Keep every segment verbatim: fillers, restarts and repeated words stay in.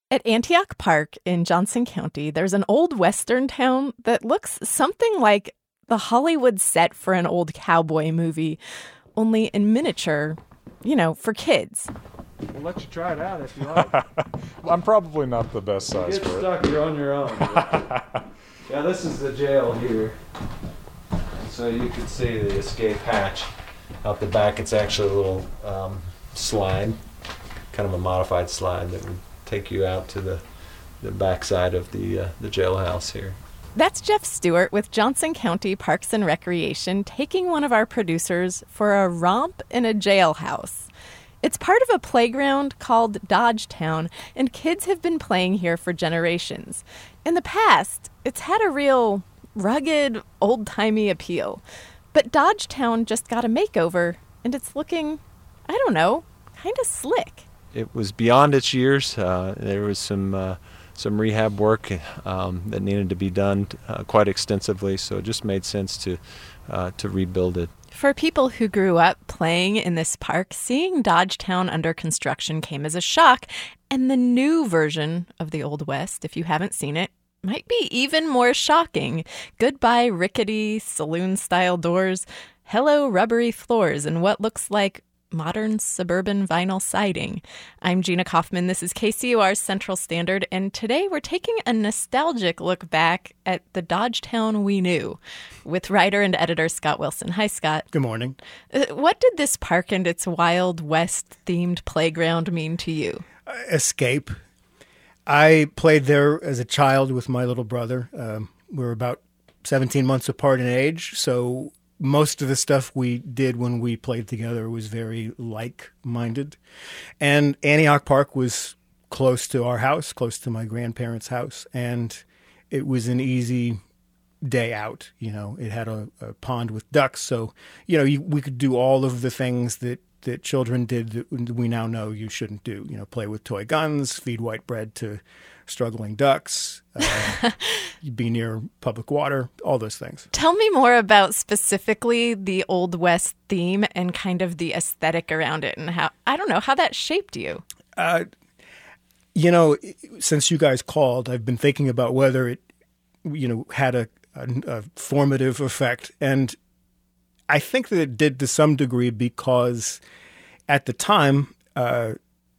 At Antioch Park in Johnson County, there's an old Western town that looks something like the Hollywood set for an old cowboy movie, only in miniature, you know, for kids. We'll let you try it out if you like. I'm probably not the best size Get for it. stuck, you're on your own. Yeah, this is the jail here. So you can see the escape hatch out the back. It's actually a little um, slide, kind of a modified slide that would take you out to the the backside of the uh, the jailhouse here. That's Jeff Stewart with Johnson County Parks and Recreation taking one of our producers for a romp in a jailhouse. It's part of a playground called Dodgetown, and kids have been playing here for generations. In the past, it's had a real rugged, old-timey appeal. But Dodgetown just got a makeover, and it's looking, I don't know, kind of slick. It was beyond its years. Uh, there was some uh, some rehab work um, that needed to be done uh, quite extensively, so it just made sense to uh, to rebuild it. For people who grew up playing in this park, seeing Dodgetown under construction came as a shock, and the new version of the Old West, if you haven't seen it, might be even more shocking. Goodbye rickety saloon-style doors, hello rubbery floors, and what looks like modern suburban vinyl siding. I'm Gina Kaufman. This is K C U R's Central Standard, and today we're taking a nostalgic look back at the Dodgetown we knew with writer and editor Scott Wilson. Hi, Scott. Good morning. Uh, what did this park and its Wild West-themed playground mean to you? Uh, escape. I played there as a child with my little brother. Um, we were about seventeen months apart in age, so most of the stuff we did when we played together was very like-minded. And Antioch Park was close to our house, close to my grandparents' house, and it was an easy day out. You know, it had a, a pond with ducks, so, you know, you, we could do all of the things that, that children did that we now know you shouldn't do. You know, play with toy guns, feed white bread to struggling ducks, uh, be near public water, all those things. Tell me more about specifically the Old West theme and kind of the aesthetic around it and how, I don't know, how that shaped you. Uh, you know, since you guys called, I've been thinking about whether it, you know, had a, a, a formative effect. And I think that it did to some degree because at the time, uh,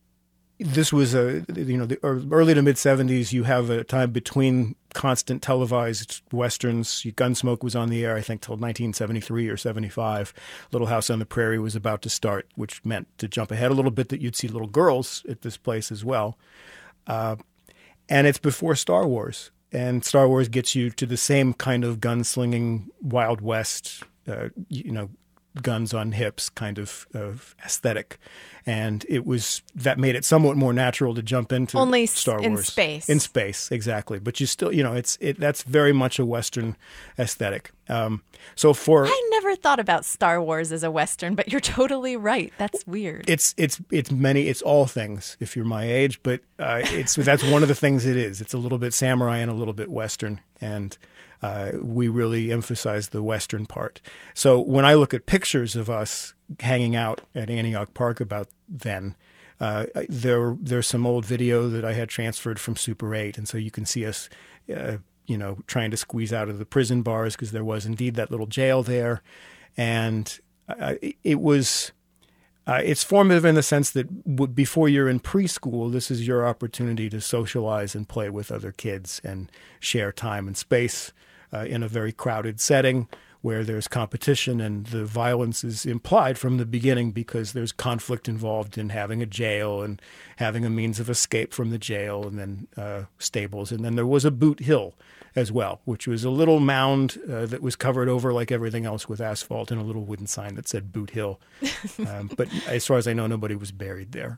this was a, you know, the early to mid seventies, you have a time between constant televised Westerns. Gunsmoke was on the air, I think, till nineteen seventy-three or seventy-five. Little House on the Prairie was about to start, which meant, to jump ahead a little bit, that you'd see little girls at this place as well. Uh, and it's before Star Wars. And Star Wars gets you to the same kind of gunslinging Wild West, uh, you know, guns on hips kind of, of aesthetic. And it was, that made it somewhat more natural to jump into Only Star Wars. in space. In space, exactly. But you still, you know, it's it that's very much a Western aesthetic. Um, so for I never thought about Star Wars as a Western, but you're totally right. That's weird. It's it's it's many, it's all things if you're my age, but uh, it's that's one of the things it is. It's a little bit samurai and a little bit Western, and uh, we really emphasize the Western part. So when I look at pictures of us hanging out at Antioch Park about then, uh, there there's some old video that I had transferred from Super eight, and so you can see us, uh, you know, trying to squeeze out of the prison bars because there was indeed that little jail there, and uh, it was. Uh, it's formative in the sense that w- before you're in preschool, this is your opportunity to socialize and play with other kids and share time and space uh, in a very crowded setting where there's competition, and the violence is implied from the beginning because there's conflict involved in having a jail and having a means of escape from the jail, and then uh, stables. And then there was a Boot Hill as well, which was a little mound uh, that was covered over like everything else with asphalt and a little wooden sign that said Boot Hill. Um, but as far as I know, nobody was buried there.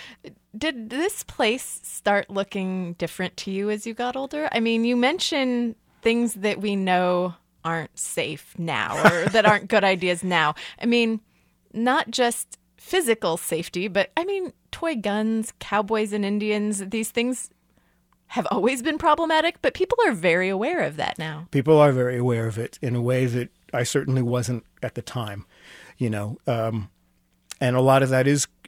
Did this place start looking different to you as you got older? I mean, you mentioned things that we know aren't safe now or that aren't good ideas now. I mean, not just physical safety, but I mean, toy guns, cowboys and Indians, these things have always been problematic, but people are very aware of that now. People are very aware of it in a way that I certainly wasn't at the time, you know, um, and a lot of that is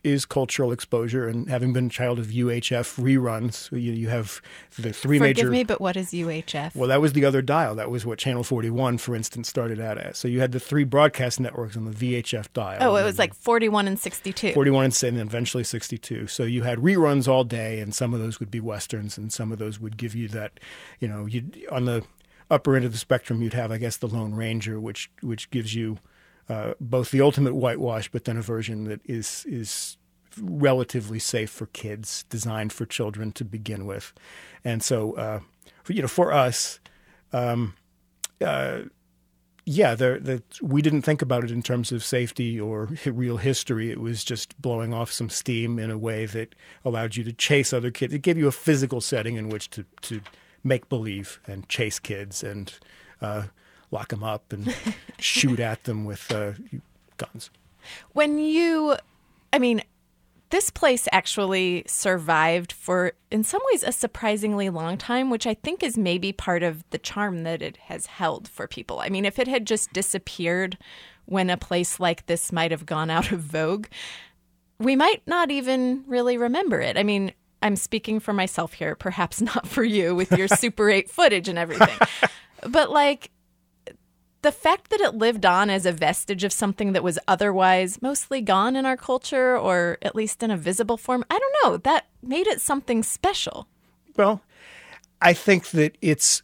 is cultural exposure, and having been a child of U H F reruns, you, you have the three Forgive major. me, but what is U H F? Well, that was the other dial. That was what Channel forty-one, for instance, started out as. So you had the three broadcast networks on the V H F dial. Oh, it was like forty-one and sixty-two. forty-one and then eventually sixty-two. So you had reruns all day, and some of those would be Westerns, and some of those would give you that, you know, you'd, on the upper end of the spectrum, you'd have, I guess, the Lone Ranger, which which gives you uh, both the ultimate whitewash, but then a version that is is relatively safe for kids, designed for children to begin with. And so, uh, for, you know, for us, um, uh, yeah, the, the, we didn't think about it in terms of safety or real history. It was just blowing off some steam in a way that allowed you to chase other kids. It gave you a physical setting in which to, to make believe and chase kids and uh, lock them up and shoot at them with uh, guns. When you, I mean, this place actually survived for, in some ways, a surprisingly long time, which I think is maybe part of the charm that it has held for people. I mean, if it had just disappeared when a place like this might have gone out of vogue, we might not even really remember it. I mean, I'm speaking for myself here, perhaps not for you with your Super eight footage and everything. But like, the fact that it lived on as a vestige of something that was otherwise mostly gone in our culture, or at least in a visible form, I don't know, that made it something special. Well, I think that it's,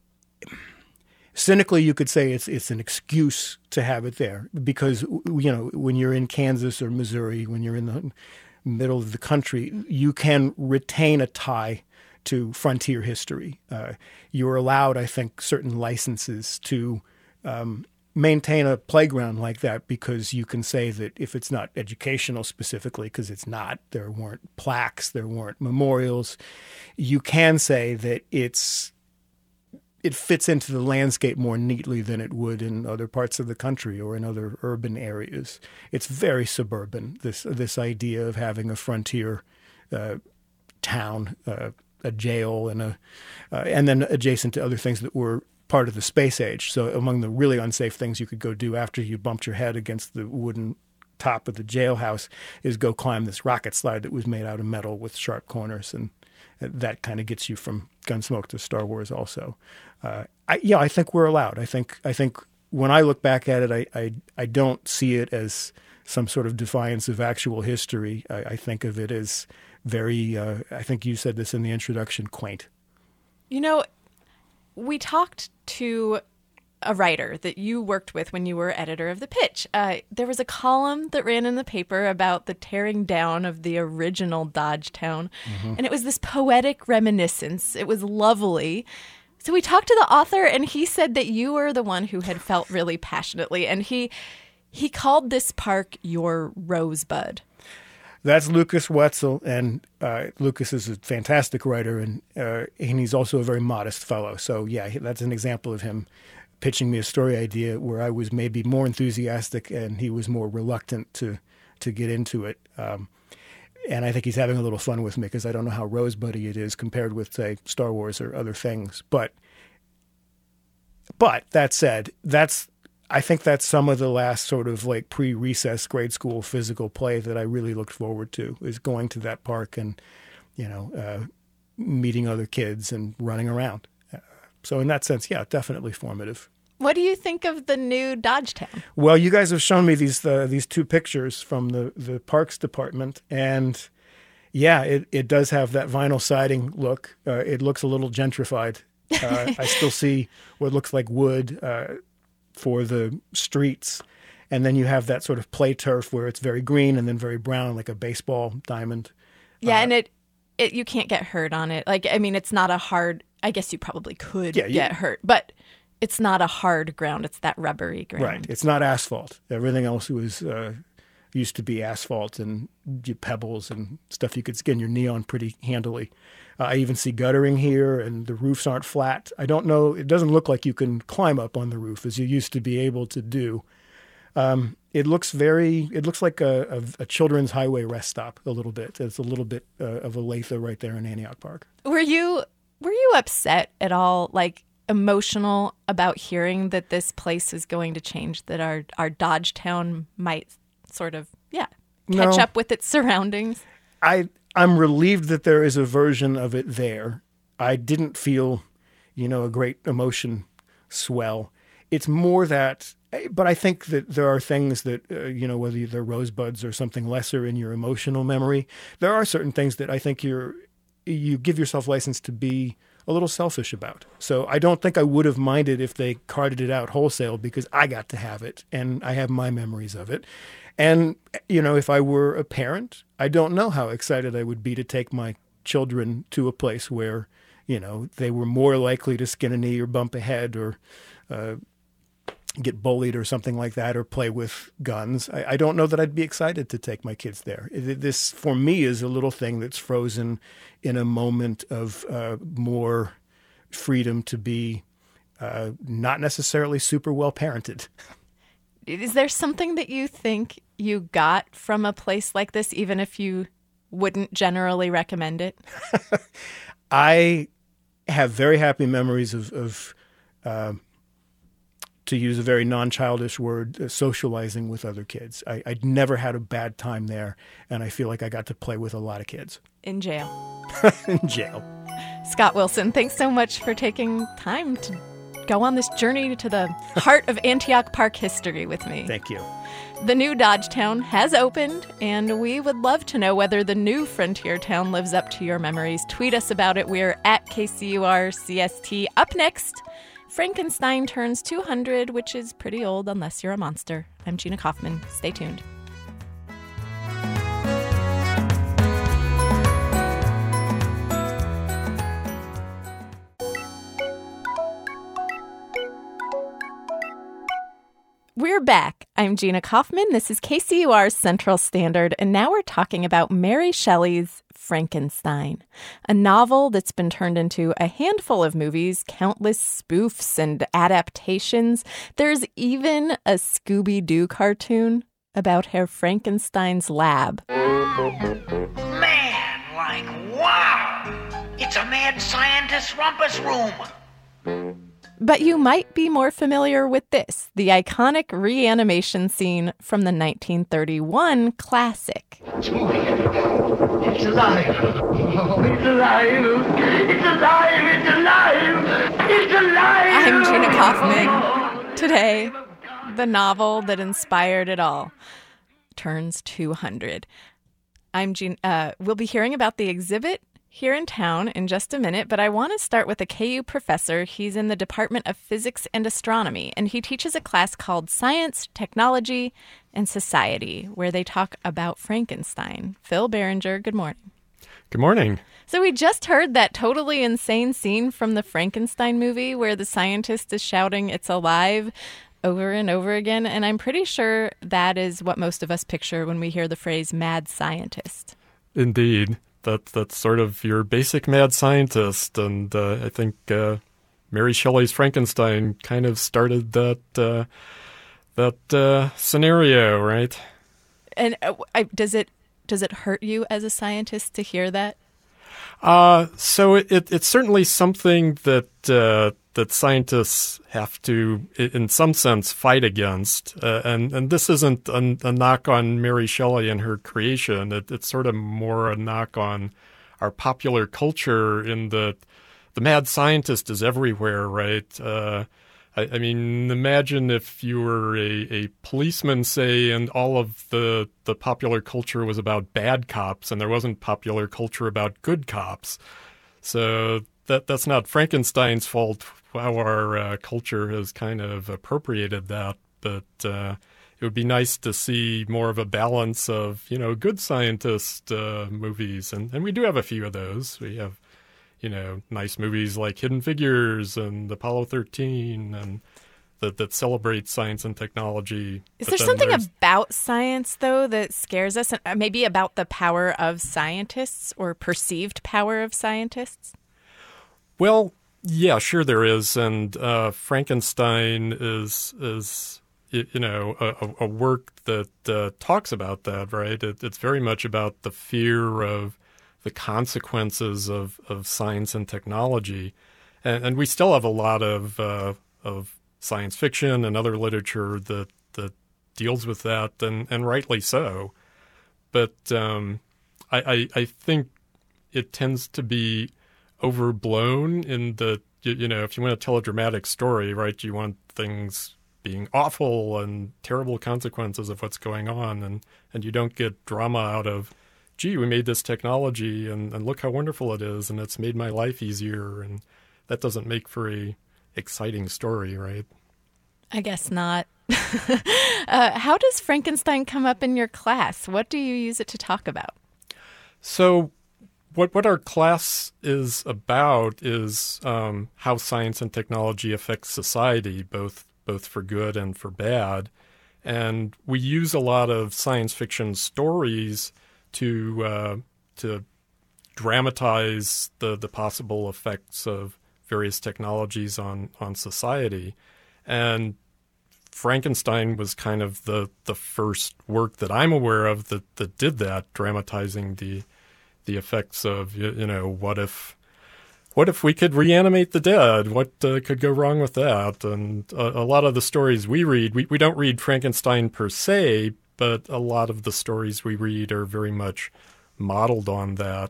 cynically you could say it's it's an excuse to have it there, because, you know, when you're in Kansas or Missouri, when you're in the middle of the country, you can retain a tie to frontier history. Uh, you're allowed, I think, certain licenses to Um, maintain a playground like that, because you can say that if it's not educational specifically, because it's not, there weren't plaques, there weren't memorials, you can say that it's it fits into the landscape more neatly than it would in other parts of the country or in other urban areas. It's very suburban, this this idea of having a frontier uh, town, uh, a jail, and a uh, and then adjacent to other things that were part of the space age. So among the really unsafe things you could go do after you bumped your head against the wooden top of the jailhouse is go climb this rocket slide that was made out of metal with sharp corners. And that kind of gets you from Gunsmoke to Star Wars also. Uh, I, yeah, I think we're allowed. I think I think when I look back at it, I, I, I don't see it as some sort of defiance of actual history. I, I think of it as very, uh, I think you said this in the introduction, quaint. You know, we talked to a writer that you worked with when you were editor of The Pitch. Uh, there was a column that ran in the paper about the tearing down of the original Dodgetown. Mm-hmm. And it was this poetic reminiscence. It was lovely. So we talked to the author, and he said that you were the one who had felt really passionately. And he he called this park your Rosebud. That's Lucas Wetzel, and uh, Lucas is a fantastic writer, and uh, and he's also a very modest fellow. So yeah, that's an example of him pitching me a story idea where I was maybe more enthusiastic and he was more reluctant to to get into it. Um, and I think he's having a little fun with me because I don't know how rosebuddy it is compared with, say, Star Wars or other things. But but that said, that's. I think that's some of the last sort of like pre-recess grade school physical play that I really looked forward to, is going to that park and, you know, uh, meeting other kids and running around. Uh, so in that sense, yeah, definitely formative. What do you think of the new Dodgetown? Well, you guys have shown me these uh, these two pictures from the, the parks department, and yeah, it, it does have that vinyl siding look. Uh, it looks a little gentrified. Uh, I still see what looks like wood uh, for the streets. And then you have that sort of play turf where it's very green and then very brown, like a baseball diamond. Yeah, uh, and it, it you can't get hurt on it. Like, I mean, it's not a hard, I guess you probably could yeah, you, get hurt, but it's not a hard ground. It's that rubbery ground. Right. It's not asphalt. Everything else was uh, used to be asphalt and pebbles and stuff you could skin your knee on pretty handily. Uh, I even see guttering here, and the roofs aren't flat. I don't know. It doesn't look like you can climb up on the roof as you used to be able to do. Um, it looks very, it looks like a, a, a children's highway rest stop a little bit. It's a little bit uh, of a Olathe right there in Antioch Park. Were you, were you upset at all, like emotional about hearing that this place is going to change, that our, our Dodgetown might sort of, yeah, catch No. up with its surroundings? I I'm relieved that there is a version of it there. I didn't feel, you know, a great emotion swell. It's more that, but I think that there are things that, uh, you know, whether they're rosebuds or something lesser in your emotional memory, there are certain things that I think you're, you give yourself license to be a little selfish about. So I don't think I would have minded if they carted it out wholesale because I got to have it and I have my memories of it. And, you know, if I were a parent, I don't know how excited I would be to take my children to a place where, you know, they were more likely to skin a knee or bump a head or uh, get bullied or something like that or play with guns. I, I don't know that I'd be excited to take my kids there. It, this, for me, is a little thing that's frozen in a moment of uh, more freedom to be uh, not necessarily super well parented. Is there something that you think you got from a place like this, even if you wouldn't generally recommend it? I have very happy memories of, of uh, to use a very non-childish word, uh, socializing with other kids. I, I'd never had a bad time there, and I feel like I got to play with a lot of kids. In jail. In jail. Scott Wilson, thanks so much for taking time to go on this journey to the heart of Antioch Park history with me. Thank you. The new Dodgetown has opened, and we would love to know whether the new Frontier Town lives up to your memories. Tweet us about it. We're at K C U R C S T. Up next, Frankenstein turns two hundred, which is pretty old unless you're a monster. I'm Gina Kaufman. Stay tuned. We're back. I'm Gina Kaufman. This is K C U R's Central Standard, and now we're talking about Mary Shelley's Frankenstein, a novel that's been turned into a handful of movies, countless spoofs and adaptations. There's even a Scooby-Doo cartoon about Herr Frankenstein's lab. Man, like, wow! It's a mad scientist rumpus room! But you might be more familiar with this, the iconic reanimation scene from the nineteen thirty-one classic. It's moving. It's alive. Oh, it's alive. It's alive. It's alive. It's alive. I'm Gina Kaufman. Today, the novel that inspired it all turns two hundred. I'm Gina. Uh, we'll be hearing about the exhibit here in town in just a minute, but I want to start with a K U professor. He's in the Department of Physics and Astronomy, and he teaches a class called Science, Technology, and Society, where they talk about Frankenstein. Phil Berenger, good morning. Good morning. So we just heard that totally insane scene from the Frankenstein movie where the scientist is shouting, "It's alive," over and over again, and I'm pretty sure that is what most of us picture when we hear the phrase mad scientist. Indeed. That, that's sort of your basic mad scientist, and uh, I think uh, Mary Shelley's Frankenstein kind of started that uh, that uh, scenario, right? And uh, I, does it does it hurt you as a scientist to hear that? Uh, so it, it, it's certainly something that uh, that scientists have to, in some sense, fight against. Uh, and, and this isn't a, a knock on Mary Shelley and her creation. It, it's sort of more a knock on our popular culture in that the mad scientist is everywhere, right? Uh, I, I mean, imagine if you were a, a policeman, say, and all of the, the popular culture was about bad cops and there wasn't popular culture about good cops. So that that's not Frankenstein's fault how our uh, culture has kind of appropriated that, but uh, it would be nice to see more of a balance of, you know, good scientist uh, movies. And, and we do have a few of those. We have, you know, nice movies like Hidden Figures and Apollo thirteen and that, that celebrate science and technology. Is But there then something there's- about science, though, that scares us? Uh, Maybe about the power of scientists or perceived power of scientists? Well, yeah, sure there is, and uh, Frankenstein is is you know a, a work that uh, talks about that, right? It, it's very much about the fear of the consequences of, of science and technology, and, and we still have a lot of uh, of science fiction and other literature that that deals with that, and, and rightly so. but um, I, I, I think it tends to be overblown in the, you, you know, if you want to tell a dramatic story, right, you want things being awful and terrible consequences of what's going on, and, and you don't get drama out of, gee, we made this technology and, and look how wonderful it is and it's made my life easier, and that doesn't make for a exciting story, right? I guess not. uh, how does Frankenstein come up in your class? What do you use it to talk about? So what what our class is about is um, how science and technology affects society, both both for good and for bad. And we use a lot of science fiction stories to uh, to dramatize the, the possible effects of various technologies on, on society. And Frankenstein was kind of the, the first work that I'm aware of that, that did that, dramatizing the the effects of, you, you know, what if what if we could reanimate the dead? What uh, could go wrong with that? And a, a lot of the stories we read, we, we don't read Frankenstein per se, but a lot of the stories we read are very much modeled on that.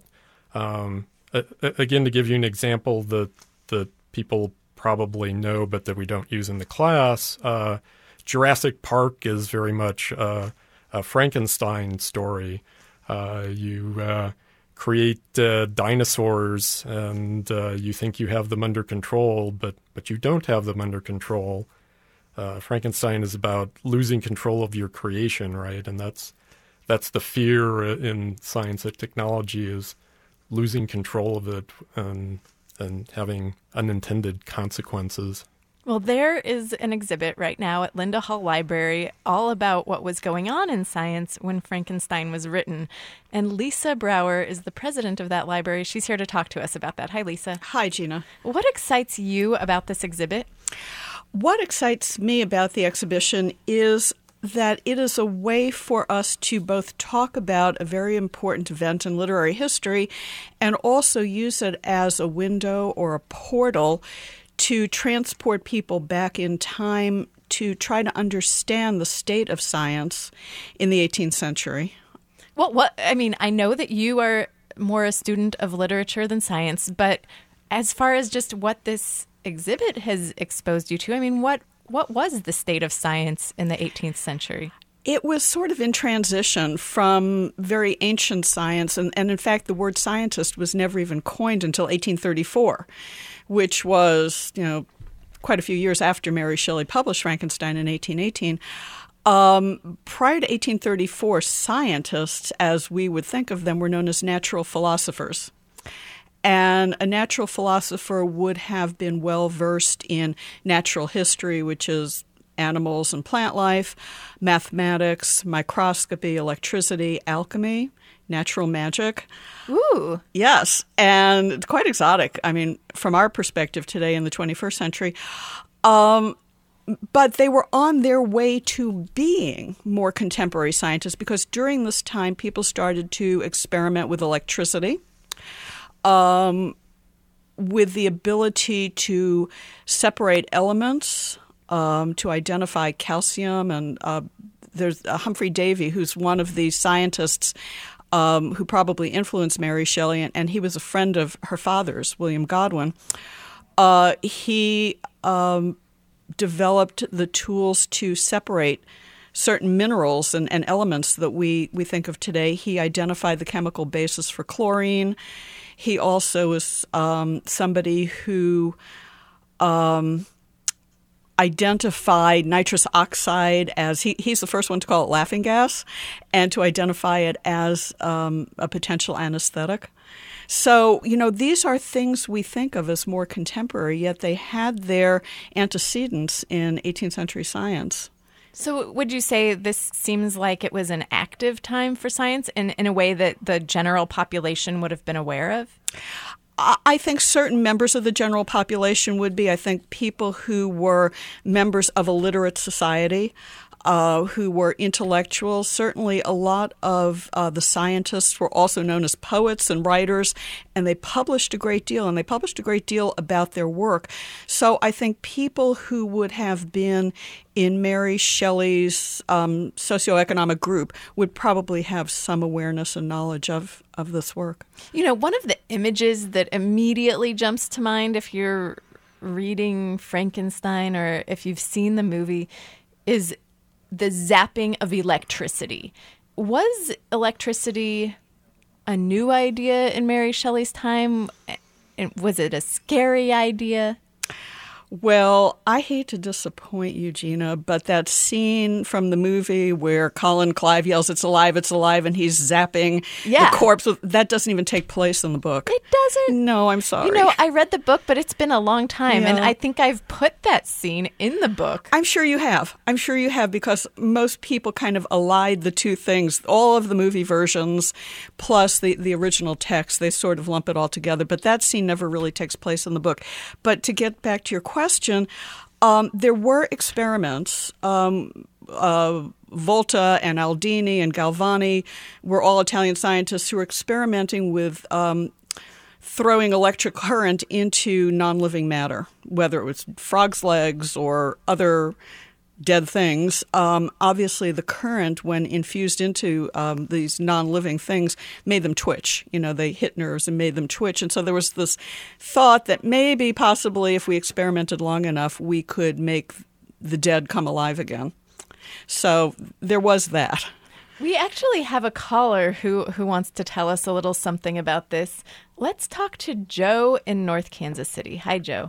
Um, again, to give you an example that, that people probably know but that we don't use in the class, uh, Jurassic Park is very much uh, a Frankenstein story. Uh, you uh, create uh, dinosaurs and uh, you think you have them under control, but, but you don't have them under control. Uh, Frankenstein is about losing control of your creation, right? And that's that's the fear in science and technology, is losing control of it and and having unintended consequences. Well, there is an exhibit right now at Linda Hall Library all about what was going on in science when Frankenstein was written. And Lisa Brower is the president of that library. She's here to talk to us about that. Hi, Lisa. Hi, Gina. What excites you about this exhibit? What excites me about the exhibition is that it is a way for us to both talk about a very important event in literary history and also use it as a window or a portal to transport people back in time to try to understand the state of science in the eighteenth century. Well, what I mean, I know that you are more a student of literature than science, but as far as just what this exhibit has exposed you to, I mean, what what was the state of science in the eighteenth century? It was sort of in transition from very ancient science, and, and in fact, the word scientist was never even coined until eighteen thirty-four, which was, you know, quite a few years after Mary Shelley published Frankenstein in eighteen eighteen. Um, prior to eighteen thirty-four, scientists, as we would think of them, were known as natural philosophers. And a natural philosopher would have been well-versed in natural history, which is animals and plant life, mathematics, microscopy, electricity, alchemy, natural magic. Ooh. Yes, and it's quite exotic, I mean, from our perspective today in the twenty-first century. Um, but they were on their way to being more contemporary scientists because during this time, people started to experiment with electricity. Um, with the ability to separate elements, um, to identify calcium. And uh, there's uh, Humphrey Davy, who's one of the scientists um, who probably influenced Mary Shelley, and, and he was a friend of her father's, William Godwin. Uh, he um, developed the tools to separate certain minerals and, and elements that we, we think of today. He identified the chemical basis for chlorine. He also is um, somebody who um, identified nitrous oxide as he, he's the first one to call it laughing gas and to identify it as um, a potential anesthetic. So, you know, these are things we think of as more contemporary, yet they had their antecedents in eighteenth century science. So would you say this seems like it was an active time for science in, in a way that the general population would have been aware of? I think certain members of the general population would be. I think people who were members of a literate society uh, who were intellectuals. Certainly a lot of uh, the scientists were also known as poets and writers, and they published a great deal, and they published a great deal about their work. So I think people who would have been in Mary Shelley's um, socioeconomic group would probably have some awareness and knowledge of, of this work. You know, one of the images that immediately jumps to mind if you're reading Frankenstein or if you've seen the movie is the zapping of electricity. Was electricity a new idea in Mary Shelley's time? And was it a scary idea? Well, I hate to disappoint you, Gina, but that scene from the movie where Colin Clive yells, "It's alive, it's alive," and he's zapping Yeah. the corpse, that doesn't even take place in the book. It doesn't. No, I'm sorry. You know, I read the book, but it's been a long time, and Yeah. I think I've put that scene in the book. I'm sure you have. I'm sure you have because most people kind of allied the two things, all of the movie versions plus the, the original text. They sort of lump it all together. But that scene never really takes place in the book. But to get back to your question, um, there were experiments. Um, uh, Volta and Aldini and Galvani were all Italian scientists who were experimenting with um, throwing electric current into non-living matter, whether it was frogs' legs or other dead things. Um, obviously, the current, when infused into um, these non-living things, made them twitch. You know, they hit nerves and made them twitch. And so there was this thought that maybe, possibly, if we experimented long enough, we could make the dead come alive again. So there was that. We actually have a caller who, who wants to tell us a little something about this. Let's talk to Joe in North Kansas City. Hi, Joe.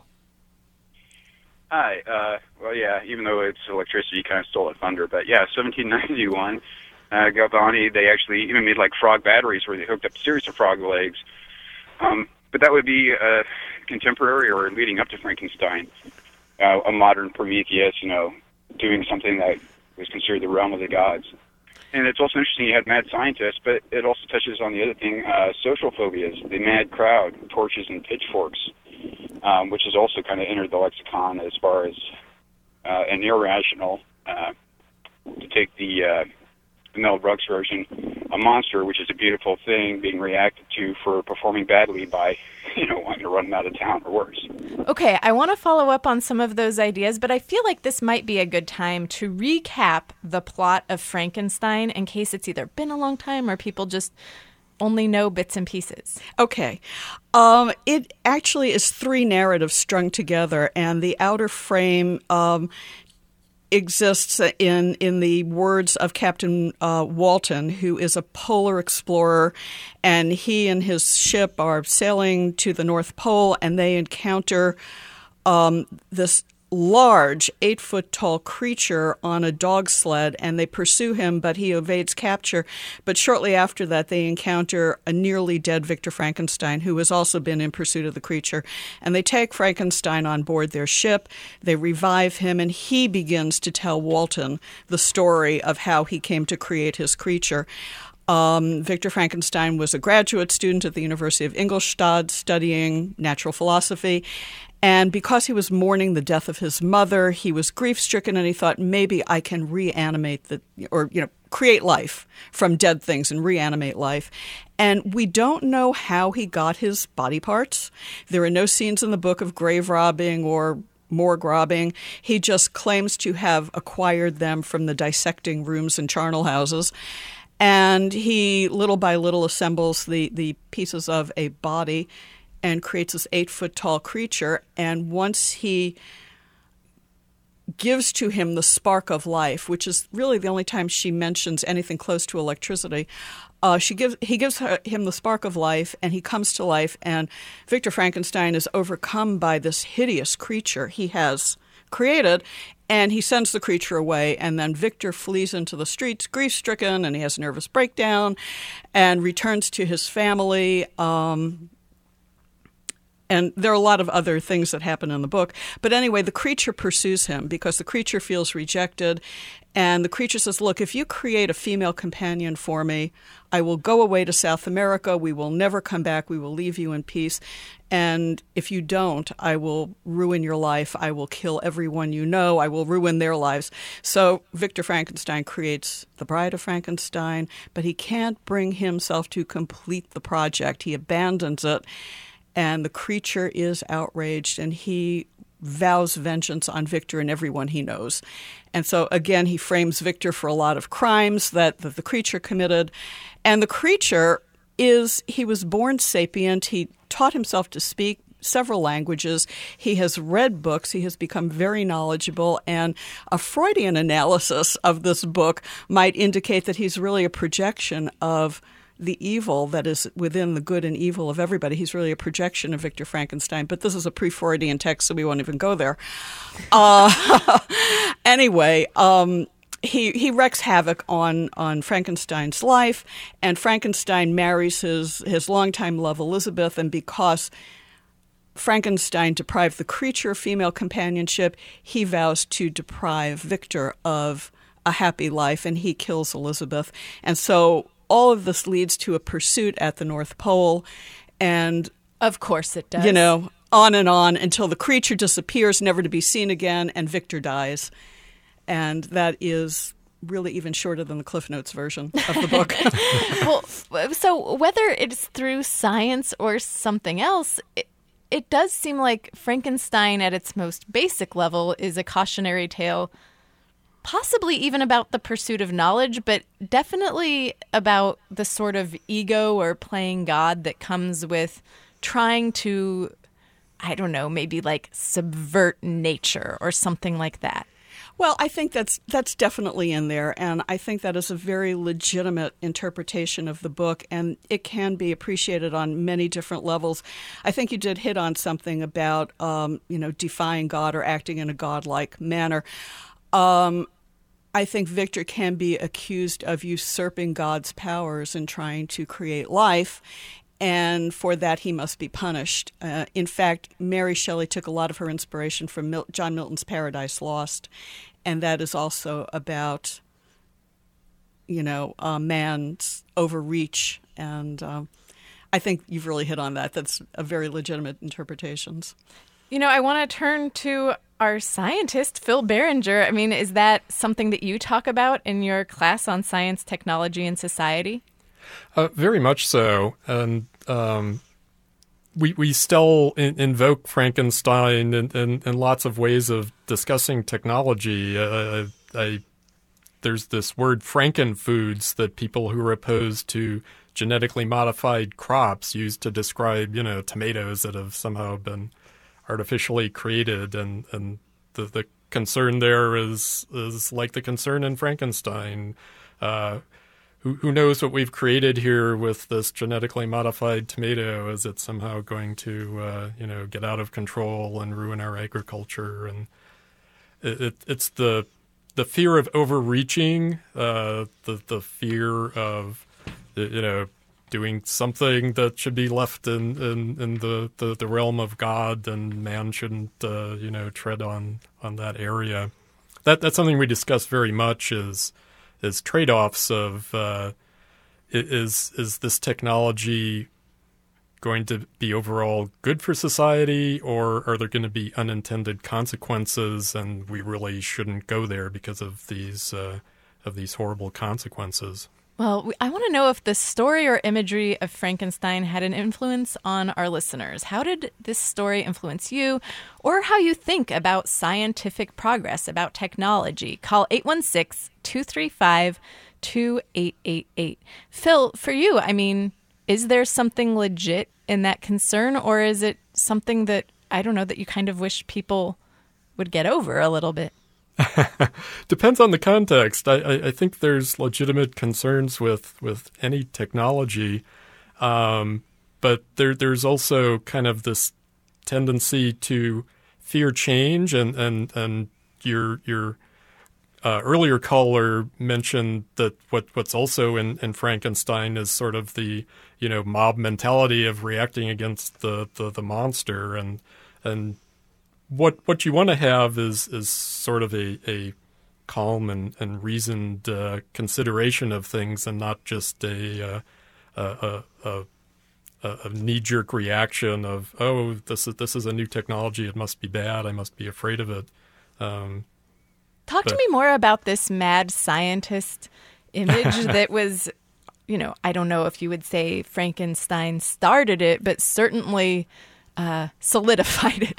Hi. Uh, well, yeah, even though it's electricity, kind of stole a thunder. But, yeah, seventeen ninety-one, uh, Galvani, they actually even made, like, frog batteries where they hooked up a series of frog legs. Um, but that would be uh, contemporary or leading up to Frankenstein, uh, a modern Prometheus, you know, doing something that was considered the realm of the gods. And it's also interesting you had mad scientists, but it also touches on the other thing, uh, social phobias, the mad crowd, torches and pitchforks, um, which has also kind of entered the lexicon as far as uh, an irrational, uh, to take the, uh, the Mel Brooks version, a monster, which is a beautiful thing, being reacted to for performing badly by, you know, wanting to run them out of town or worse. Okay, I want to follow up on some of those ideas, but I feel like this might be a good time to recap the plot of Frankenstein in case it's either been a long time or people just only know bits and pieces. Okay. Um, it actually is three narratives strung together, and the outer frame um, exists in in the words of Captain uh, Walton, who is a polar explorer, and he and his ship are sailing to the North Pole, and they encounter um, this large eight-foot-tall creature on a dog sled, and they pursue him, but he evades capture. But shortly after that, they encounter a nearly dead Victor Frankenstein, who has also been in pursuit of the creature. And they take Frankenstein on board their ship, they revive him, and he begins to tell Walton the story of how he came to create his creature. Um, Victor Frankenstein was a graduate student at the University of Ingolstadt studying natural philosophy. And because he was mourning the death of his mother, he was grief-stricken, and he thought, maybe I can reanimate the, or, you know, create life from dead things and reanimate life. And we don't know how he got his body parts. There are no scenes in the book of grave robbing or morgue robbing. He just claims to have acquired them from the dissecting rooms and charnel houses. And he, little by little, assembles the, the pieces of a body and creates this eight-foot-tall creature. And once he gives to him the spark of life, which is really the only time she mentions anything close to electricity, uh, she gives he gives her, him the spark of life, and he comes to life. And Victor Frankenstein is overcome by this hideous creature he has created, and he sends the creature away. And then Victor flees into the streets, grief-stricken, and he has a nervous breakdown, and returns to his family. Um, And there are a lot of other things that happen in the book. But anyway, the creature pursues him because the creature feels rejected. And the creature says, look, if you create a female companion for me, I will go away to South America. We will never come back. We will leave you in peace. And if you don't, I will ruin your life. I will kill everyone you know. I will ruin their lives. So Victor Frankenstein creates the Bride of Frankenstein, but he can't bring himself to complete the project. He abandons it. And the creature is outraged, and he vows vengeance on Victor and everyone he knows. And so, again, he frames Victor for a lot of crimes that, that the creature committed. And the creature is, he was born sapient. He taught himself to speak several languages. He has read books. He has become very knowledgeable. And a Freudian analysis of this book might indicate that he's really a projection of the evil that is within the good and evil of everybody. He's really a projection of Victor Frankenstein, but this is a pre-Freudian text, so we won't even go there. Uh, anyway, um, he he wreaks havoc on on Frankenstein's life, and Frankenstein marries his his longtime love Elizabeth, and because Frankenstein deprived the creature of female companionship, he vows to deprive Victor of a happy life, and he kills Elizabeth. And so all of this leads to a pursuit at the North Pole, and of course it does. You know, on and on until the creature disappears, never to be seen again, and Victor dies. And that is really even shorter than the Cliff Notes version of the book. Well, so whether it's through science or something else, it, it does seem like Frankenstein at its most basic level is a cautionary tale, possibly even about the pursuit of knowledge, but definitely about the sort of ego or playing God that comes with trying to, I don't know, maybe like subvert nature or something like that. Well, I think that's that's definitely in there, and I think that is a very legitimate interpretation of the book, and it can be appreciated on many different levels. I think you did hit on something about, um, you know, defying God or acting in a godlike manner. Um, I think Victor can be accused of usurping God's powers and trying to create life, and for that he must be punished. Uh, in fact, Mary Shelley took a lot of her inspiration from Mil- John Milton's Paradise Lost, and that is also about, you know, uh, man's overreach. And um, I think you've really hit on that. That's a very legitimate interpretations. You know, I want to turn to our scientist, Phil Barringer. I mean, is that something that you talk about in your class on science, technology, and society? Uh, very much so. And um, we we still in, invoke Frankenstein in, in, in lots of ways of discussing technology. Uh, I, there's this word frankenfoods that people who are opposed to genetically modified crops use to describe, you know, tomatoes that have somehow been artificially created, and, and the, the concern there is is like the concern in Frankenstein. Uh, who, who knows what we've created here with this genetically modified tomato? Is it somehow going to uh, you know get out of control and ruin our agriculture? And it, it, it's the the fear of overreaching, uh, the the fear of you know. doing something that should be left in, in, in the, the, the realm of God, and man shouldn't, uh, you know, tread on, on that area. That that's something we discuss very much is is trade-offs of uh, is is this technology going to be overall good for society, or are there going to be unintended consequences, and we really shouldn't go there because of these uh, of these horrible consequences? Well, I want to know if the story or imagery of Frankenstein had an influence on our listeners. How did this story influence you, or how you think about scientific progress, about technology? Call eight one six, two three five, two eight eight eight. Phil, for you, I mean, is there something legit in that concern, or is it something that, I don't know, that you kind of wish people would get over a little bit? Depends on the context. I, I, I think there's legitimate concerns with, with any technology, um, but there there's also kind of this tendency to fear change, and and, and you're you're uh, earlier caller mentioned that what what's also in, in Frankenstein is sort of the, you know, mob mentality of reacting against the, the, the monster, and and what what you want to have is is sort of a, a calm and, and reasoned uh, consideration of things, and not just a uh, a, a, a, a knee-jerk reaction of, oh, this is this is a new technology, it must be bad, I must be afraid of it. Um, Talk but, to me more about this mad scientist image that was, you know, I don't know if you would say Frankenstein started it, but certainly uh, solidified it.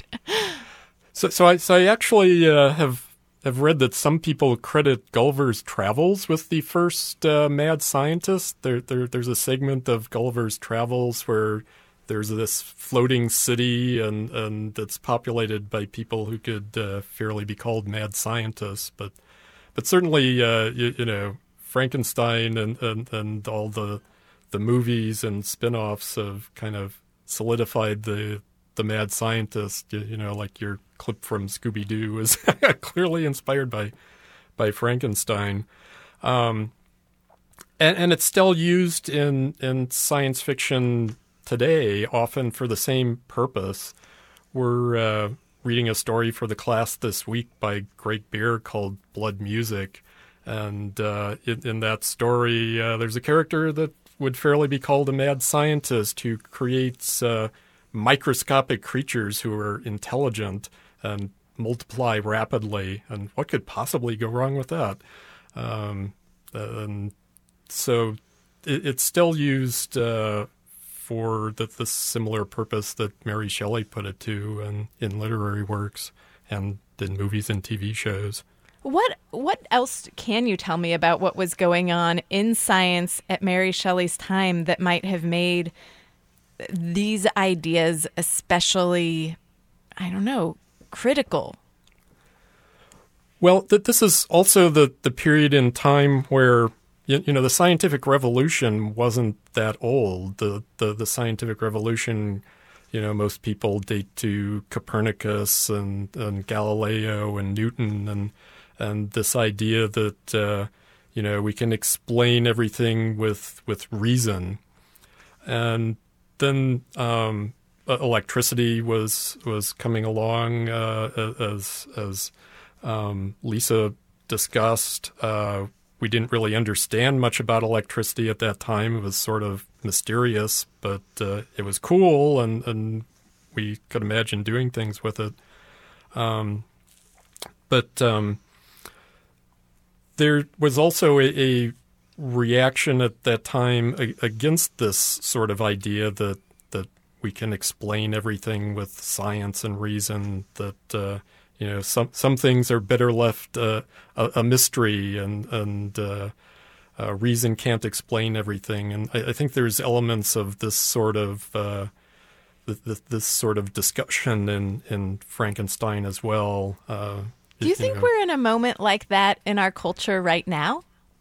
So, so I so I actually uh, have. I've read that some people credit Gulliver's Travels with the first uh, mad scientist. There, there, there's a segment of Gulliver's Travels where there's this floating city, and, and it's populated by people who could uh, fairly be called mad scientists. But, but certainly, uh, you, you know, Frankenstein and, and, and all the the movies and spin-offs have kind of solidified the the mad scientist. You, you know, like your clip from Scooby-Doo is clearly inspired by by Frankenstein. Um, and, and it's still used in, in science fiction today, often for the same purpose. We're uh, reading a story for the class this week by Greg Bear called Blood Music. And uh, in, in that story, uh, there's a character that would fairly be called a mad scientist who creates uh, microscopic creatures who are intelligent and multiply rapidly. And what could possibly go wrong with that? Um, and so it, it's still used uh, for the, the similar purpose that Mary Shelley put it to in, in literary works and in movies and T V shows. What what else can you tell me about what was going on in science at Mary Shelley's time that might have made these ideas especially, I don't know, critical? Well, th- this is also the, the period in time where, you, you know, the scientific revolution wasn't that old. The, the, the scientific revolution, you know, most people date to Copernicus and, and Galileo and Newton, and and this idea that, uh, you know, we can explain everything with with reason. And then um, electricity was was coming along, uh, as as um, Lisa discussed. Uh, we didn't really understand much about electricity at that time. It was sort of mysterious, but uh, it was cool, and, and we could imagine doing things with it. Um, but um, there was also a, a reaction at that time against this sort of idea that that we can explain everything with science and reason, that uh, you know some some things are better left uh, a, a mystery, and and uh, uh, reason can't explain everything. And I, I think there's elements of this sort of uh, th- th- this sort of discussion in, in Frankenstein as well. Uh, Do you, you think know. we're in a moment like that in our culture right now?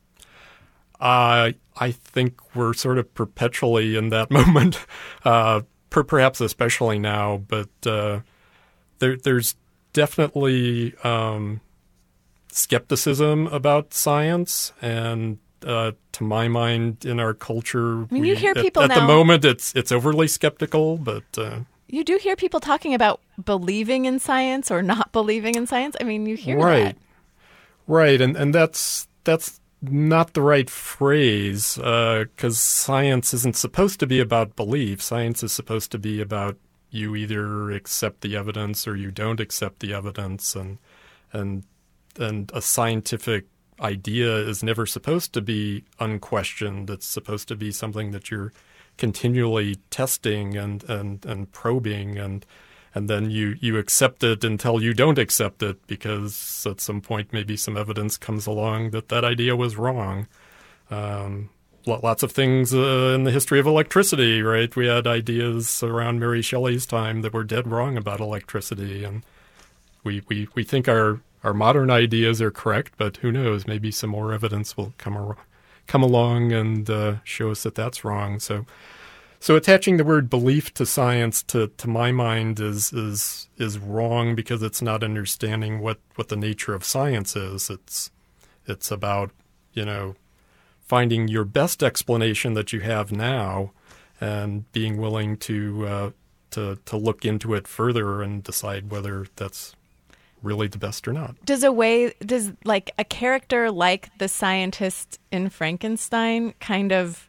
Uh, I think we're sort of perpetually in that moment, uh, per- perhaps especially now. But uh, there, there's definitely um, skepticism about science, and uh, to my mind, in our culture, I mean, we, you hear people at, now, at the moment it's it's overly skeptical, but uh, you do hear people talking about believing in science or not believing in science. I mean, you hear right, that, right, and and that's that's. not the right phrase, because uh, science isn't supposed to be about belief. Science is supposed to be about you either accept the evidence or you don't accept the evidence, and and and a scientific idea is never supposed to be unquestioned. It's supposed to be something that you're continually testing and and, and probing, and and then you, you accept it until you don't accept it, because at some point maybe some evidence comes along that that idea was wrong. Um, lots of things uh, in the history of electricity, right? We had ideas around Mary Shelley's time that were dead wrong about electricity, and we we, we think our, our modern ideas are correct, but who knows? Maybe some more evidence will come ar- come along and uh, show us that that's wrong. So. So attaching the word belief to science, to, to my mind, is is is wrong, because it's not understanding what, what the nature of science is. It's It's about, you know, finding your best explanation that you have now and being willing to uh, to to look into it further and decide whether that's really the best or not. Does a way does like a character like the scientist in Frankenstein kind of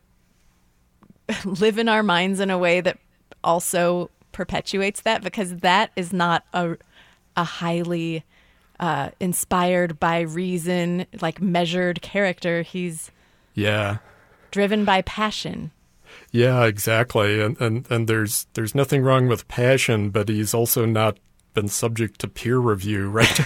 live in our minds in a way that also perpetuates that? Because that is not a a highly uh, inspired by reason, like measured character. He's yeah driven by passion. Yeah, exactly. And, and and there's there's nothing wrong with passion, but he's also not been subject to peer review, right?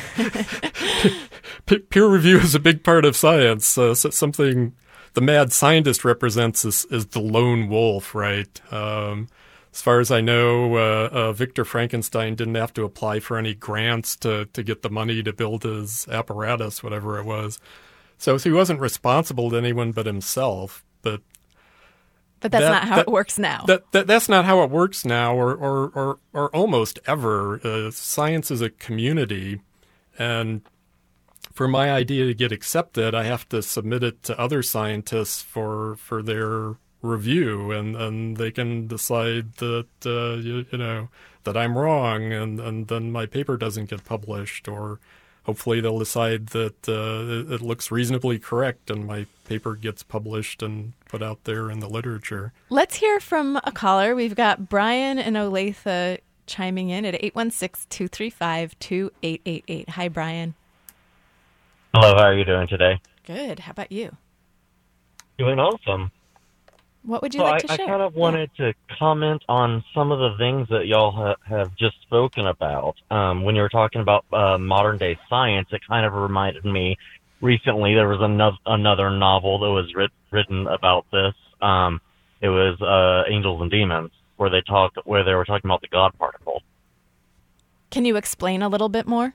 P- peer review is a big part of science. Uh, so something the mad scientist represents is, is the lone wolf, right? Um, as far as I know, uh, uh, Victor Frankenstein didn't have to apply for any grants to, to get the money to build his apparatus, whatever it was. So, so he wasn't responsible to anyone but himself. But But that's that, not how that, it works now. That, that that's not how it works now, or or or, or almost ever. Uh, science is a community, and for my idea to get accepted, I have to submit it to other scientists for for their review, and, and they can decide that uh, you, you know that I'm wrong, and, and then my paper doesn't get published, or hopefully they'll decide that uh, it, it looks reasonably correct and my paper gets published and put out there in the literature. Let's hear from a caller. We've got Brian and Olathe chiming in at eight one six, two three five, two eight eight eight. Hi, Brian. Hello, how are you doing today? Good. How about you? Doing awesome. What would you so like to I, share? I kind of wanted yeah. to comment on some of the things that y'all ha- have just spoken about. Um, when you were talking about uh, modern-day science, it kind of reminded me, recently there was another, another novel that was writ- written about this. Um, it was uh, Angels and Demons, where they talk, where they were talking about the God particle. Can you explain a little bit more?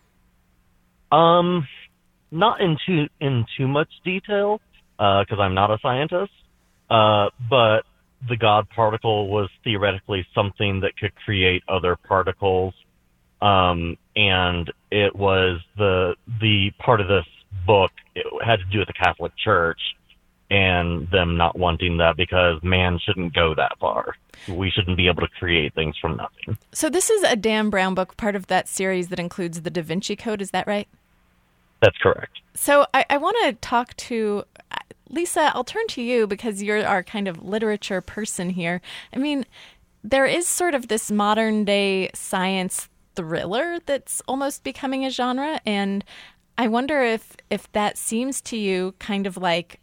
Um, not in too, in too much detail, because uh, I'm not a scientist. Uh, but the God particle was theoretically something that could create other particles. Um, and it was the, the part of this book, it had to do with the Catholic Church and them not wanting that because man shouldn't go that far. We shouldn't be able to create things from nothing. So this is a Dan Brown book, part of that series that includes the Da Vinci Code. Is that right? That's correct. So I, I want to talk to Lisa. I'll turn to you because you're our kind of literature person here. I mean, there is sort of this modern day science thriller that's almost becoming a genre. And I wonder if, if that seems to you kind of like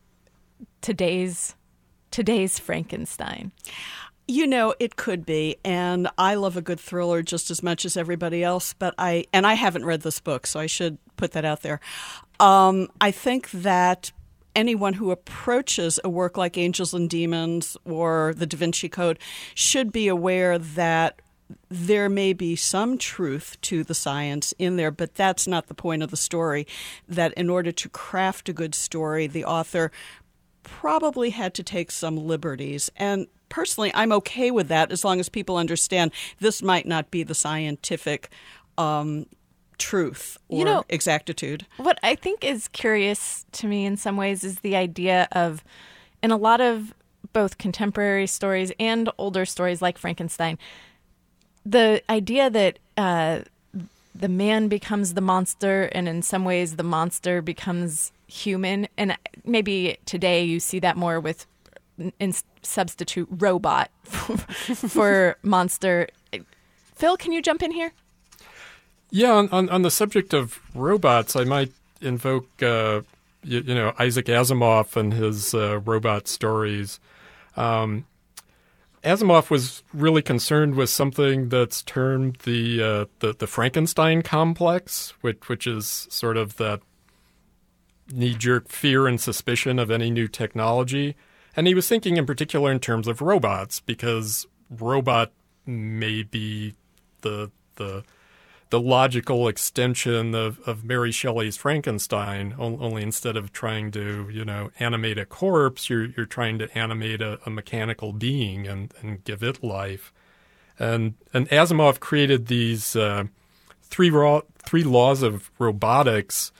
today's today's Frankenstein. You know, it could be, and I love a good thriller just as much as everybody else, but I, and I haven't read this book, so I should put that out there. Um, I think that anyone who approaches a work like Angels and Demons or the Da Vinci Code should be aware that there may be some truth to the science in there, but that's not the point of the story, that in order to craft a good story, the author probably had to take some liberties. And personally, I'm okay with that as long as people understand this might not be the scientific um, truth or you know, exactitude. What I think is curious to me in some ways is the idea of, in a lot of both contemporary stories and older stories like Frankenstein, the idea that uh, the man becomes the monster and in some ways the monster becomes human. And maybe today you see that more with in substitute robot for monster. Phil, can you jump in here? Yeah, on, on, on the subject of robots, I might invoke, uh, you, you know, Isaac Asimov and his uh, robot stories. Um, Asimov was really concerned with something that's termed the uh, the, the Frankenstein complex, which which is sort of that knee-jerk fear and suspicion of any new technology. And he was thinking in particular in terms of robots, because robot may be the the the logical extension of, of Mary Shelley's Frankenstein, only instead of trying to, you know, animate a corpse, you're you're trying to animate a, a mechanical being and, and give it life. And and Asimov created these uh, three raw, three laws of robotics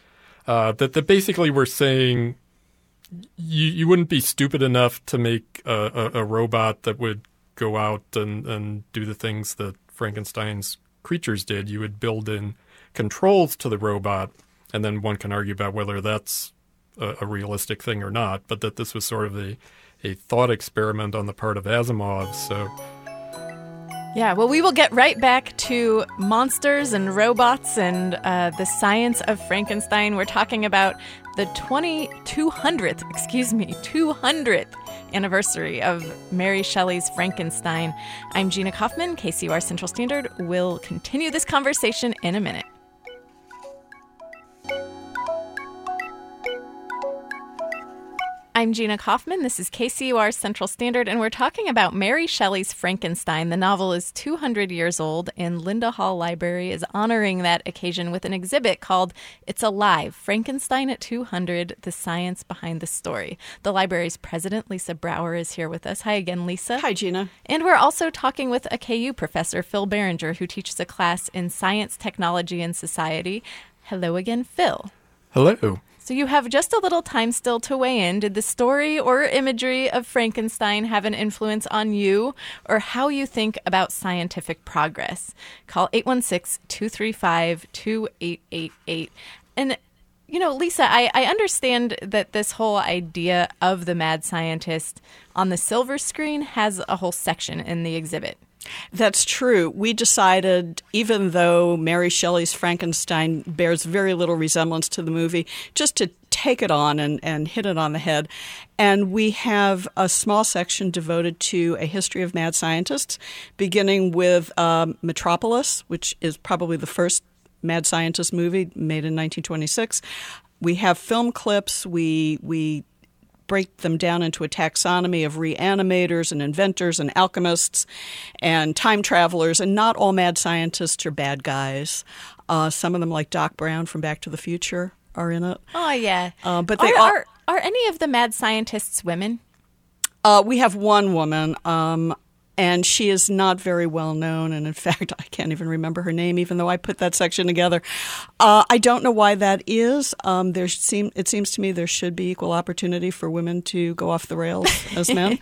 uh, that, that basically were saying you, you wouldn't be stupid enough to make a, a, a robot that would go out and, and do the things that Frankenstein's creatures did. You would build in controls to the robot, and then one can argue about whether that's a, a realistic thing or not, but that this was sort of a, a thought experiment on the part of Asimov. So, yeah, well, we will get right back to monsters and robots and uh, the science of Frankenstein. We're talking about the two hundredth, excuse me, two hundredth anniversary of Mary Shelley's Frankenstein. I'm Gina Kaufman. K C U R Central Standard will continue this conversation in a minute. I'm Gina Kaufman. This is K C U R Central Standard, and we're talking about Mary Shelley's Frankenstein. The novel is two hundred years old, and Linda Hall Library is honoring that occasion with an exhibit called It's Alive, Frankenstein at two hundred, The Science Behind the Story. The library's president, Lisa Brower, is here with us. Hi again, Lisa. Hi, Gina. And we're also talking with a K U professor, Phil Barringer, who teaches a class in Science, Technology, and Society. Hello again, Phil. Hello. So you have just a little time still to weigh in. Did the story or imagery of Frankenstein have an influence on you or how you think about scientific progress? Call eight one six, two three five, two eight eight eight. And, you know, Lisa, I, I understand that this whole idea of the mad scientist on the silver screen has a whole section in the exhibit. That's true. We decided, even though Mary Shelley's Frankenstein bears very little resemblance to the movie, just to take it on and, and hit it on the head. And we have a small section devoted to a history of mad scientists, beginning with um, Metropolis, which is probably the first mad scientist movie made in nineteen twenty-six. We have film clips. We we break them down into a taxonomy of reanimators and inventors and alchemists and time travelers, and not all mad scientists are bad guys. Uh, some of them, like Doc Brown from Back to the Future, are in it. Oh, yeah. Uh, but they are, all, are, are any of the mad scientists women? Uh, we have one woman, um, and she is not very well known. And in fact, I can't even remember her name, even though I put that section together. Uh, I don't know why that is. Um, there seem it seems to me there should be equal opportunity for women to go off the rails as men.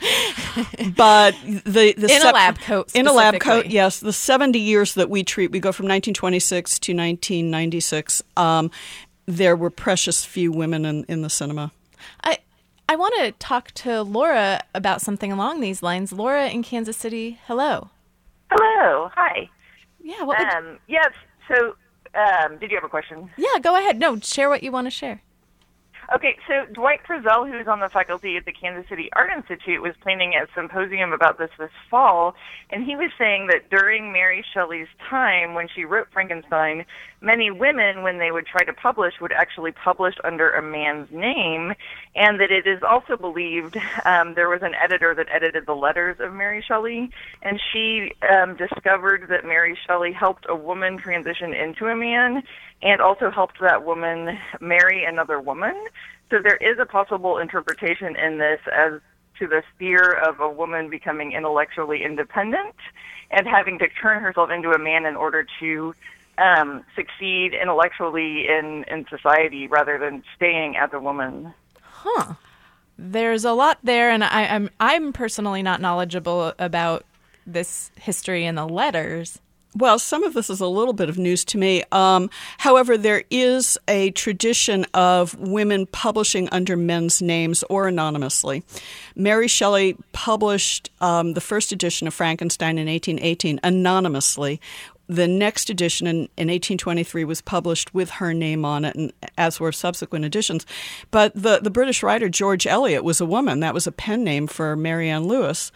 But the, the in se- a lab coat, in a lab coat, yes. The seventy years that we treat, we go from nineteen twenty-six to nineteen ninety-six. Um, there were precious few women in, in the cinema. I. I want to talk to Laura about something along these lines. Laura in Kansas City, hello. Hello. Hi. Yeah. What would... Um, yes. So, um, did you have a question? Yeah, go ahead. No, share what you want to share. Okay, so Dwight Frizzell, who's on the faculty at the Kansas City Art Institute, was planning a symposium about this this fall, and he was saying that during Mary Shelley's time, when she wrote Frankenstein, many women, when they would try to publish, would actually publish under a man's name, and that it is also believed um, there was an editor that edited the letters of Mary Shelley, and she um, discovered that Mary Shelley helped a woman transition into a man, and also helped that woman marry another woman. So there is a possible interpretation in this as to the fear of a woman becoming intellectually independent and having to turn herself into a man in order to um, succeed intellectually in, in society rather than staying as a woman. Huh. There's a lot there, and I, I'm I'm personally not knowledgeable about this history in the letters. Well, some of this is a little bit of news to me. Um, however, there is a tradition of women publishing under men's names or anonymously. Mary Shelley published um, the first edition of Frankenstein in eighteen eighteen anonymously. The next edition in, in eighteen twenty-three was published with her name on it, and as were subsequent editions. But the, the British writer George Eliot was a woman. That was a pen name for Mary Ann Lewis.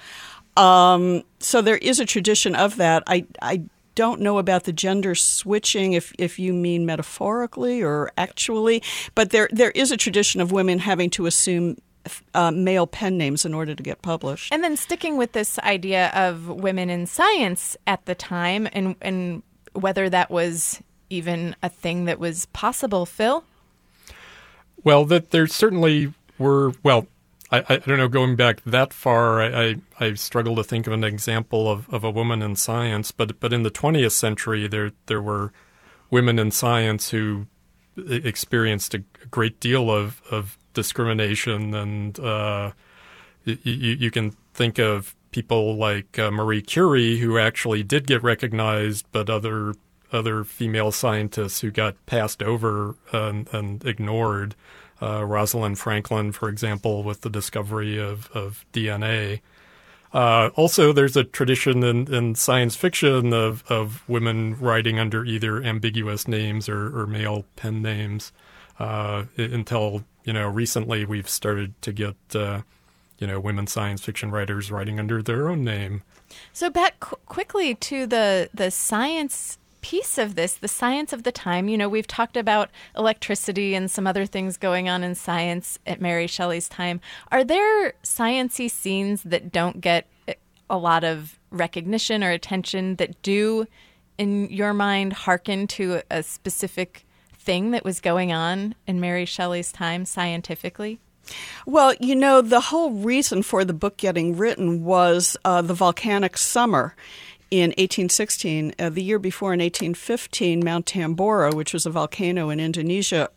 Um, so there is a tradition of that. I, I don't know about the gender switching, if if you mean metaphorically or actually, but there there is a tradition of women having to assume uh, male pen names in order to get published. And then sticking with this idea of women in science at the time, and and whether that was even a thing that was possible, Phil? Well, that there certainly were, well, I, I don't know, going back that far, I, I, I struggle to think of an example of, of a woman in science, but but in the twentieth century, there there were women in science who experienced a great deal of, of discrimination, and uh, you, you can think of people like uh, Marie Curie, who actually did get recognized, but other other female scientists who got passed over and, and ignored. Uh, Rosalind Franklin, for example, with the discovery of, of D N A. Uh, also, there's a tradition in, in science fiction of, of women writing under either ambiguous names or, or male pen names. Uh, until, you know, recently we've started to get, uh, you know, women science fiction writers writing under their own name. So back qu- quickly to the, the science piece of this, the science of the time. You know, we've talked about electricity and some other things going on in science at Mary Shelley's time. Are there science-y scenes that don't get a lot of recognition or attention that do, in your mind, hearken to a specific thing that was going on in Mary Shelley's time scientifically? Well, you know, the whole reason for the book getting written was uh, the volcanic summer. In eighteen sixteen, uh, the year before, in eighteen fifteen, Mount Tambora, which was a volcano in Indonesia,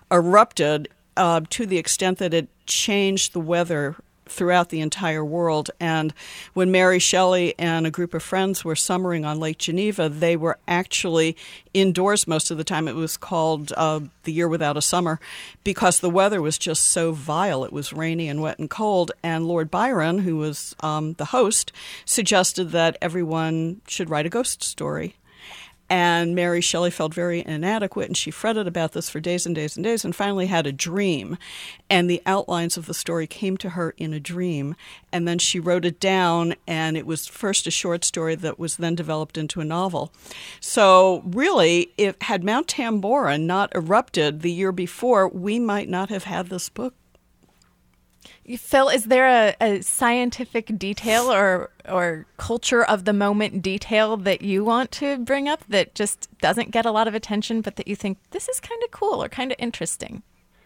erupted uh, to the extent that it changed the weather throughout the entire world. And when Mary Shelley and a group of friends were summering on Lake Geneva, they were actually indoors most of the time. It was called uh, the year without a summer because the weather was just so vile. It was rainy and wet and cold. And Lord Byron, who was um, the host, suggested that everyone should write a ghost story. And Mary Shelley felt very inadequate, and she fretted about this for days and days and days, and finally had a dream. And the outlines of the story came to her in a dream, and then she wrote it down, and it was first a short story that was then developed into a novel. So really, if had Mount Tambora not erupted the year before, we might not have had this book. Phil, is there a, a scientific detail or or culture of the moment detail that you want to bring up that just doesn't get a lot of attention, but that you think this is kind of cool or kind of interesting?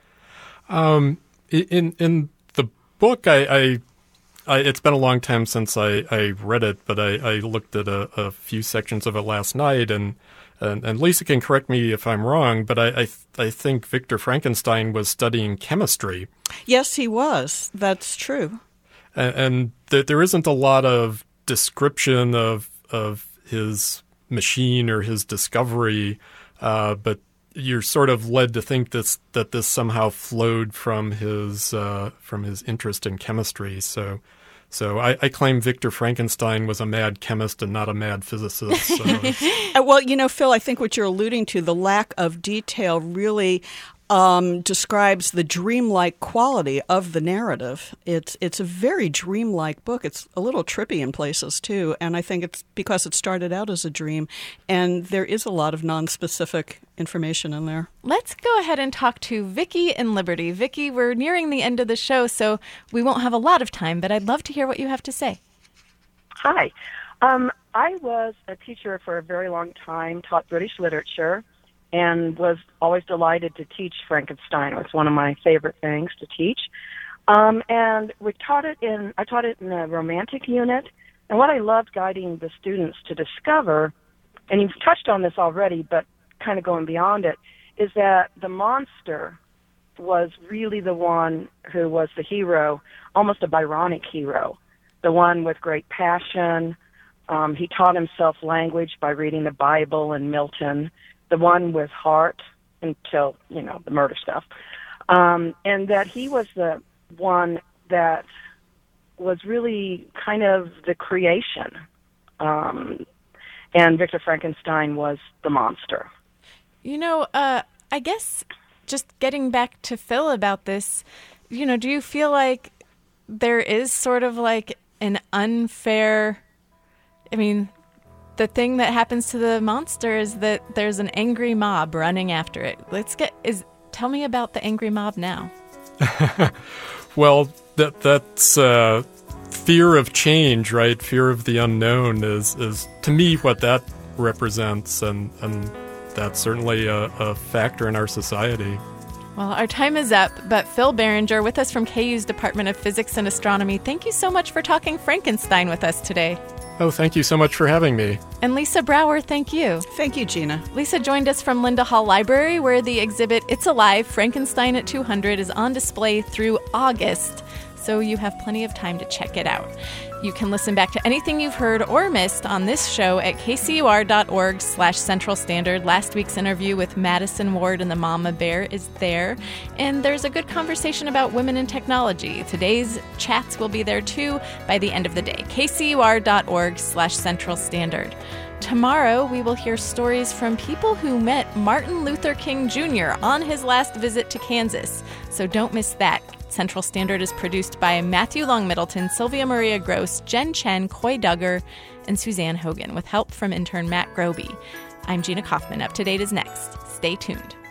Um, in in the book, I, I, I it's been a long time since I, I read it, but I, I looked at a, a few sections of it last night, and. And, and Lisa can correct me if I'm wrong, but I, I, th- I think Victor Frankenstein was studying chemistry. Yes, he was. That's true. And, and th- there isn't a lot of description of of his machine or his discovery, uh, but you're sort of led to think this that this somehow flowed from his uh, from his interest in chemistry. So. So I, I claim Victor Frankenstein was a mad chemist and not a mad physicist. So. Well, you know, Phil, I think what you're alluding to, the lack of detail really um, describes the dreamlike quality of the narrative. It's it's a very dreamlike book. It's a little trippy in places, too. And I think it's because it started out as a dream, and there is a lot of non-specific information in there. Let's go ahead and talk to Vicki in Liberty. Vicki, we're nearing the end of the show, so we won't have a lot of time, but I'd love to hear what you have to say. Hi. Um, I was a teacher for a very long time, taught British literature, and was always delighted to teach Frankenstein. It was one of my favorite things to teach. Um, and we taught it in, I taught it in a romantic unit, and what I loved guiding the students to discover, and you've touched on this already, but kind of going beyond it, is that the monster was really the one who was the hero, almost a Byronic hero, the one with great passion. Um, he taught himself language by reading the Bible and Milton, the one with heart until, you know, the murder stuff. Um, and that he was the one that was really kind of the creation. Um, and Victor Frankenstein was the monster. You know, uh, I guess just getting back to Phil about this, you know, do you feel like there is sort of like an unfair, I mean, the thing that happens to the monster is that there's an angry mob running after it. Let's get, is, tell me about the angry mob now. Well, that that's uh, fear of change, right? Fear of the unknown is, is to me what that represents, and, and that's certainly a, a factor in our society. Well, our time is up, but Phil Barringer with us from K U's Department of Physics and Astronomy, thank you so much for talking Frankenstein with us today. Oh, thank you so much for having me. And Lisa Brower, thank you. Thank you, Gina. Lisa joined us from Linda Hall Library, where the exhibit It's Alive, Frankenstein at two hundred is on display through August, so you have plenty of time to check it out. You can listen back to anything you've heard or missed on this show at kcur.org slash Central Standard. Last week's interview with Madison Ward and the Mama Bear is there. And there's a good conversation about women in technology. Today's chats will be there too by the end of the day. kcur.org slash Central Standard. Tomorrow, we will hear stories from people who met Martin Luther King Junior on his last visit to Kansas. So don't miss that. Central Standard is produced by Matthew Long Middleton, Sylvia Maria Gross, Jen Chen, Coy Duggar, and Suzanne Hogan, with help from intern Matt Groby. I'm Gina Kaufman. Up to Date is next. Stay tuned.